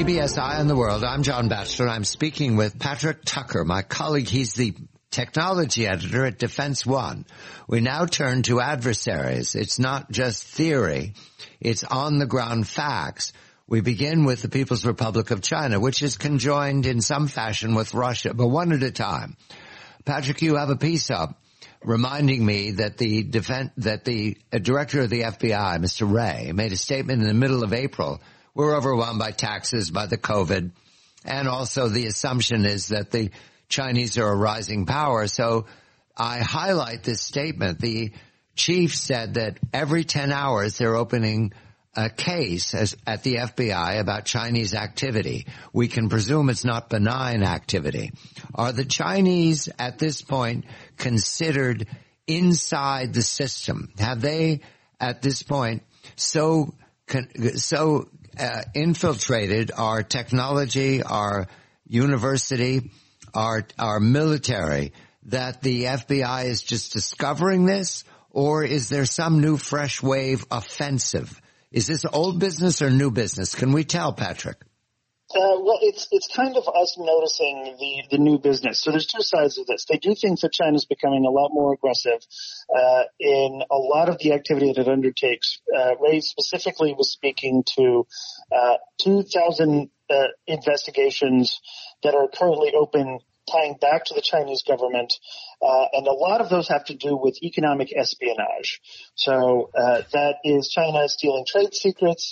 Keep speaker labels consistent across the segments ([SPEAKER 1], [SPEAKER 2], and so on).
[SPEAKER 1] CBS Eye on the World. I'm John Batchelor. I'm speaking with Patrick Tucker, my colleague. He's the technology editor at Defense One. We now turn to adversaries. It's not just theory. It's on-the-ground facts. We begin with the People's Republic of China, which is conjoined in some fashion with Russia, but one at a time. Patrick, you have a piece up reminding me that the director of the FBI, Mr. Wray, made a statement in the middle of April. We're overwhelmed by taxes, by the COVID, and also the assumption is that the Chinese are a rising power. So I highlight this statement. The chief said that every 10 hours they're opening a case at the FBI about Chinese activity. We can presume it's not benign activity. Are the Chinese at this point considered inside the system? Have they at this point infiltrated our technology, our university, our military, that the FBI is just discovering this? Or is there some new fresh wave offensive? Is this old business or new business? Can we tell, Patrick?
[SPEAKER 2] Well, it's kind of us noticing the new business. So there's two sides of this. They do think that China's becoming a lot more aggressive in a lot of the activity that it undertakes. Ray specifically was speaking to 2,000 investigations that are currently open tying back to the Chinese government, and a lot of those have to do with economic espionage. So that is China stealing trade secrets,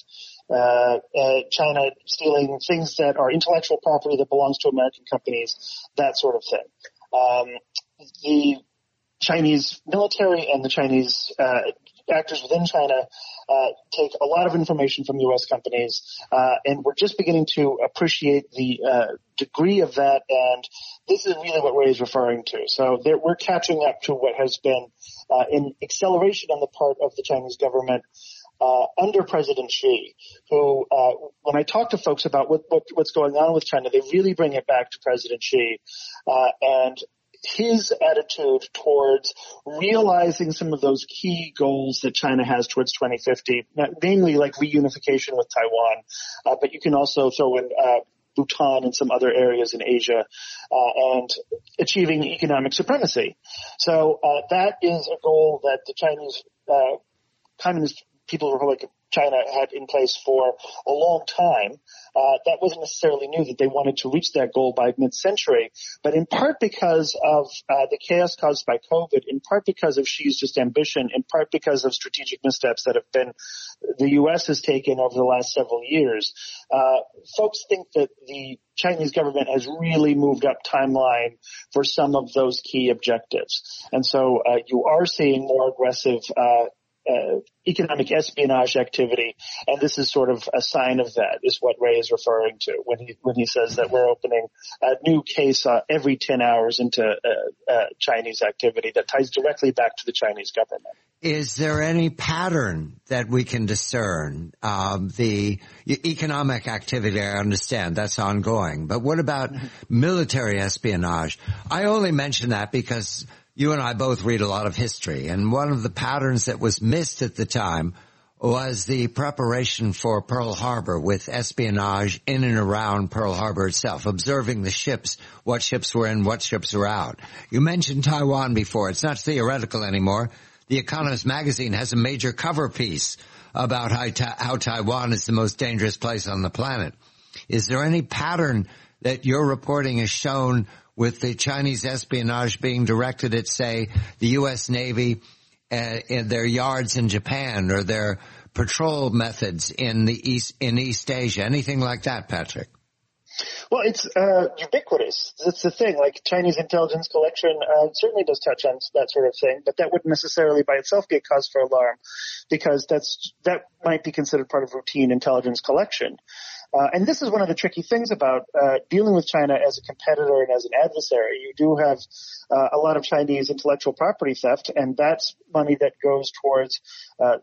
[SPEAKER 2] China stealing things that are intellectual property that belongs to American companies, that sort of thing. The Chinese military and the Chinese actors within China take a lot of information from U.S. companies, and we're just beginning to appreciate the degree of that, and this is really what Ray is referring to. So we're catching up to what has been an acceleration on the part of the Chinese government under President Xi, who, when I talk to folks about what's going on with China, they really bring it back to President Xi, and his attitude towards realizing some of those key goals that China has towards 2050, namely like reunification with Taiwan, but you can also throw in Bhutan and some other areas in Asia, and achieving economic supremacy. So that is a goal that the Chinese Communist People's Republic of China had in place for a long time. That wasn't necessarily new that they wanted to reach that goal by mid-century, but in part because of the chaos caused by COVID, in part because of Xi's just ambition, in part because of strategic missteps that have been the U.S. has taken over the last several years, folks think that the Chinese government has really moved up timeline for some of those key objectives. And so you are seeing more aggressive economic espionage activity, and this is sort of a sign of that, is what Ray is referring to when he says that we're opening a new case every 10 hours into Chinese activity that ties directly back to the Chinese government.
[SPEAKER 1] Is there any pattern that we can discern? The economic activity, I understand, that's ongoing, but what about military espionage? I only mention that because you and I both read a lot of history, and one of the patterns that was missed at the time was the preparation for Pearl Harbor with espionage in and around Pearl Harbor itself, observing the ships, what ships were in, what ships were out. You mentioned Taiwan before. It's not theoretical anymore. The Economist magazine has a major cover piece about how Taiwan is the most dangerous place on the planet. Is there any pattern that your reporting has shown with the Chinese espionage being directed at, say, the U.S. Navy in their yards in Japan or their patrol methods in East Asia? Anything like that, Patrick?
[SPEAKER 2] Well, it's ubiquitous. That's the thing. Like Chinese intelligence collection certainly does touch on that sort of thing, but that wouldn't necessarily by itself be a cause for alarm, because that might be considered part of routine intelligence collection. And this is one of the tricky things about dealing with China as a competitor and as an adversary. You do have a lot of Chinese intellectual property theft, and that's money that goes towards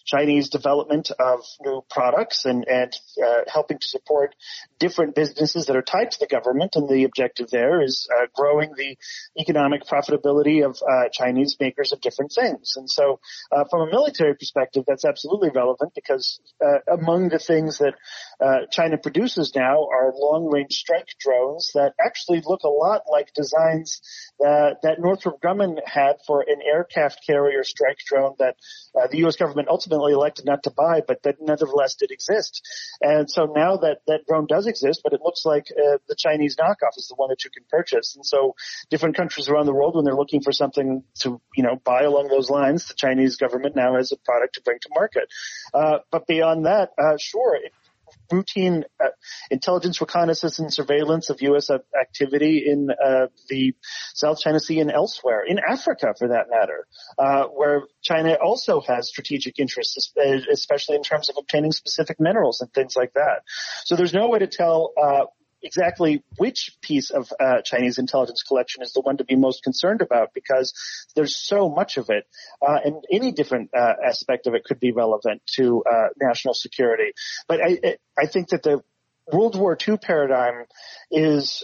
[SPEAKER 2] Chinese development of new products and helping to support different businesses that are tied to the government. And the objective there is growing the economic profitability of Chinese makers of different things. And so from a military perspective, that's absolutely relevant because among the things that China produces now are long-range strike drones that actually look a lot like designs that Northrop Grumman had for an aircraft carrier strike drone that the U.S. government ultimately elected not to buy, but that nevertheless did exist. And so now that drone does exist, but it looks like the Chinese knockoff is the one that you can purchase. And so different countries around the world, when they're looking for something to, buy along those lines, the Chinese government now has a product to bring to market. But beyond that, sure, routine intelligence, reconnaissance, and surveillance of U.S. activity in the South China Sea and elsewhere, in Africa for that matter, where China also has strategic interests, especially in terms of obtaining specific minerals and things like that. So there's no way to tell exactly which piece of Chinese intelligence collection is the one to be most concerned about because there's so much of it, and any different aspect of it could be relevant to national security. But I think that the World War II paradigm is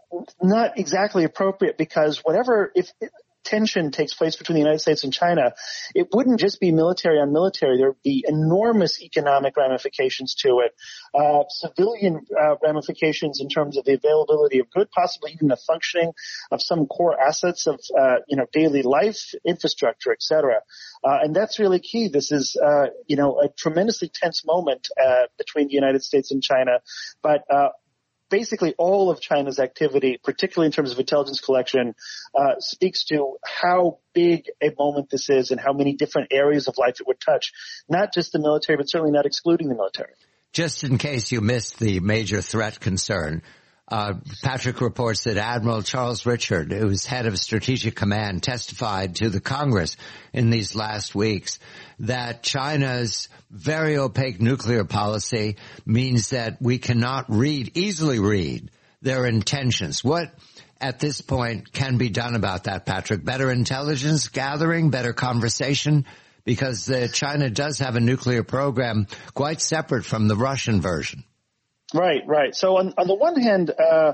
[SPEAKER 2] not exactly appropriate because if tension takes place between the United States and China, it wouldn't just be military on military. There would be enormous economic ramifications to it, civilian ramifications in terms of the availability of good, possibly even the functioning of some core assets of, daily life, infrastructure, et cetera. And that's really key. This is, a tremendously tense moment between the United States and China, but basically all of China's activity, particularly in terms of intelligence collection, speaks to how big a moment this is and how many different areas of life it would touch, not just the military, but certainly not excluding the military.
[SPEAKER 1] Just in case you missed the major threat concern, Patrick reports that Admiral Charles Richard, who's head of Strategic Command, testified to the Congress in these last weeks that China's very opaque nuclear policy means that we cannot easily read their intentions. What, at this point, can be done about that, Patrick? Better intelligence gathering, better conversation? Because China does have a nuclear program quite separate from the Russian version.
[SPEAKER 2] Right. So on the one hand,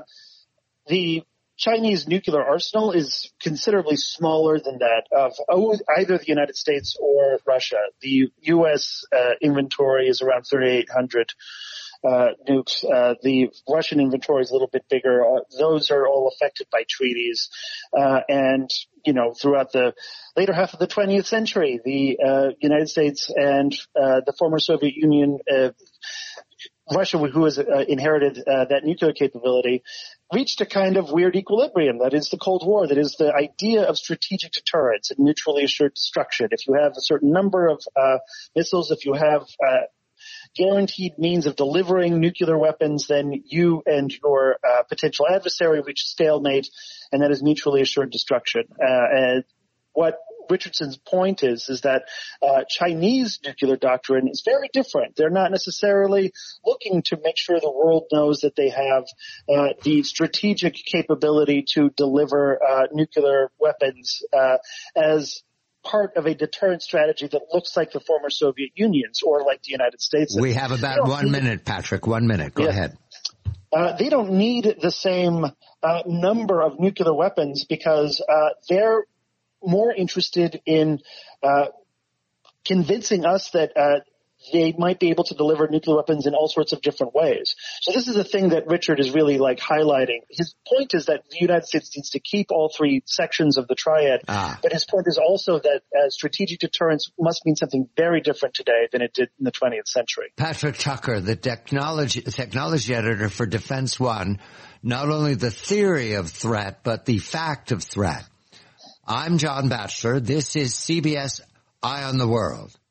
[SPEAKER 2] the Chinese nuclear arsenal is considerably smaller than that of either the United States or Russia. The U.S. inventory is around 3,800 nukes. The Russian inventory is a little bit bigger. Those are all affected by treaties. And throughout the later half of the 20th century, the United States and the former Soviet Union, Russia, who has inherited that nuclear capability, reached a kind of weird equilibrium. That is the Cold War. That is the idea of strategic deterrence and mutually assured destruction. If you have a certain number of missiles, if you have guaranteed means of delivering nuclear weapons, then you and your potential adversary reach a stalemate, and that is mutually assured destruction. And what Richardson's point is that Chinese nuclear doctrine is very different. They're not necessarily looking to make sure the world knows that they have the strategic capability to deliver nuclear weapons as part of a deterrent strategy that looks like the former Soviet Union's or like the United States.
[SPEAKER 1] We have about 1 minute, Patrick. 1 minute. Go ahead.
[SPEAKER 2] They don't need the same number of nuclear weapons because they're more interested in convincing us that they might be able to deliver nuclear weapons in all sorts of different ways. So this is the thing that Richard is really highlighting. His point is that the United States needs to keep all three sections of the triad, but his point is also that strategic deterrence must mean something very different today than it did in the 20th century.
[SPEAKER 1] Patrick Tucker, the technology editor for Defense One, not only the theory of threat, but the fact of threat. I'm John Batchelor. This is CBS Eye on the World.